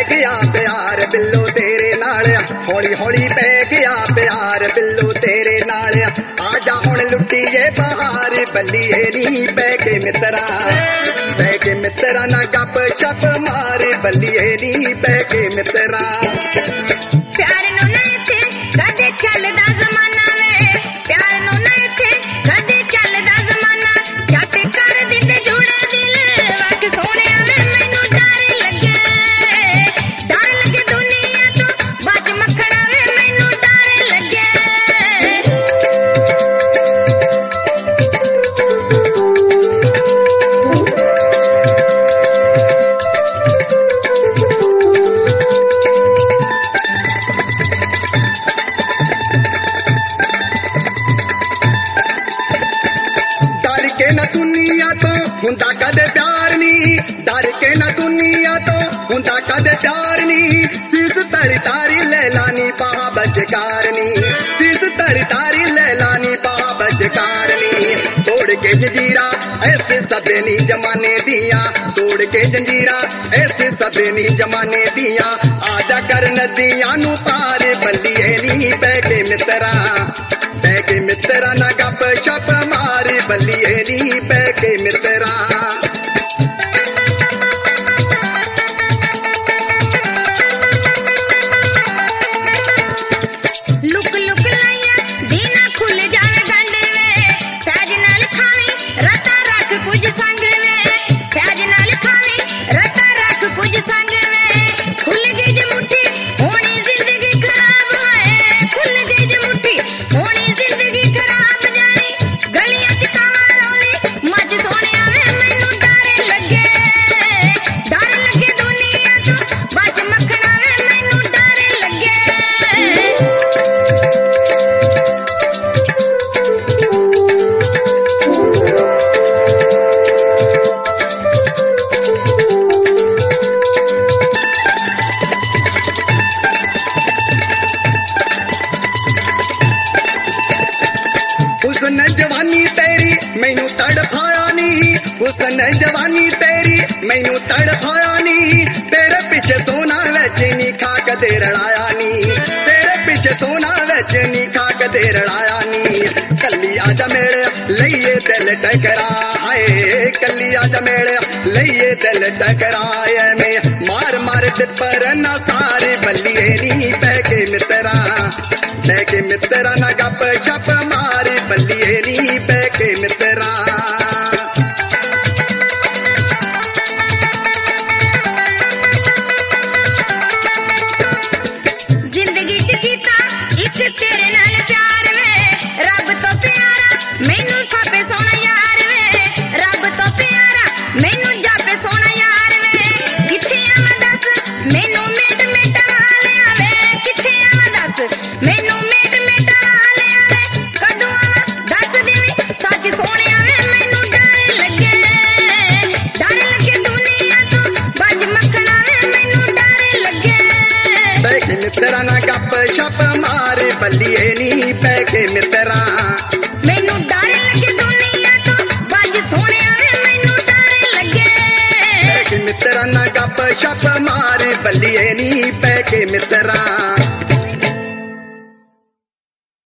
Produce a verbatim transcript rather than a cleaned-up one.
गया प्यार बिल्लो तेरे नाल हौली हौली पै गया प्यार बिल्लो तेरे नाल आजा हुण लुटीए बहार बल्लीए नी पै के मित्रा पै के मित्रा ना गप शप मार बल्लीए नी पै के मित्रा प्यार नु नहीं थे कदे चलदा जमाना वे प्यार नु नहीं थे कदे चलदा जमाना जट कर दिंदे जुड़े दिल वक सोने वे मैनू डर लगे डर लगे दुनिया तो बच मखना वे मैनू डर लगे दुनिया तो हुंदा कदे प्यार नी डर के ना दुनिया तो हुंदा कदे प्यार नी सीस तड़ी तारी लैलानी पहा बजकारनी सीस तड़ी तारी लैलानी पहा बजकारनी तोड़ के जंजीरा ऐसे सबनी जमाने दिया तोड़ के जंजीरा ऐसे सबनी जमाने दिया आजा कर नदियां नु पार बल्लीए नी पै के मित्रा पै के मित्रा ना गप शप मार बल्लीए नी पै के मित्रा लुक लुक लाइया दीना खुल जावे गंड वे सहज नाल खावी रता रख कुछ संग वे सहज नाल खावी रता रख कुछ संग वे खुल गई जे मुट्ठी होनी जिंदगी खराब है खुल गई जे मुट्ठी होनी जिंदगी खराब जानी गलियां च कावां रौली मज सोनिया वे मैनू डर लगे डर लगे दुनिया तो बच मखना वे मैनू डर लगे हुस्न जवानी तेरी मैनू तड़फाया नी हुस्न जवानी तेरी मैनू तड़फाया नी तेरे पीछे सोना विच नी खाक दे रड़ाया नी तेरे पीछे सोना विच नी खाक दे रड़ाया नी कल्ली आजा मेरे लइए दिल टकरा हाय कल्ली आजा मेरे लइए दिल टकराए में मार मार पर ना सारे बल्लीए नी पै के मित्रा पै के मित्रा ना गप शप मार बल्लीए नी पै के मित्रा जिंदगी च कीता इक तेरे नाल प्यार वे रब तो प्यारा मैनू सापे सोना यार वे रब तो प्यारा मैनू जापे सोना यार वे किथे आवां दस मैनू मिट मिट लिया वे किथे आवां दस मैनू मिट मिट लिया वे कदों आवां दस देवी सच सोनिया वे मैनू डर लगे डर लगे दुनिया तो बच मखना वे मैनू डर लगे पै के मित्रा ना गप शप मार बल्लीए नी पै के मित्रा मैनू डर लगे दुनिया तो बज सोनिया वे मैनू डर लगे पै के मित्रा ना गप शप मार बल्लीए नी पै के मित्रा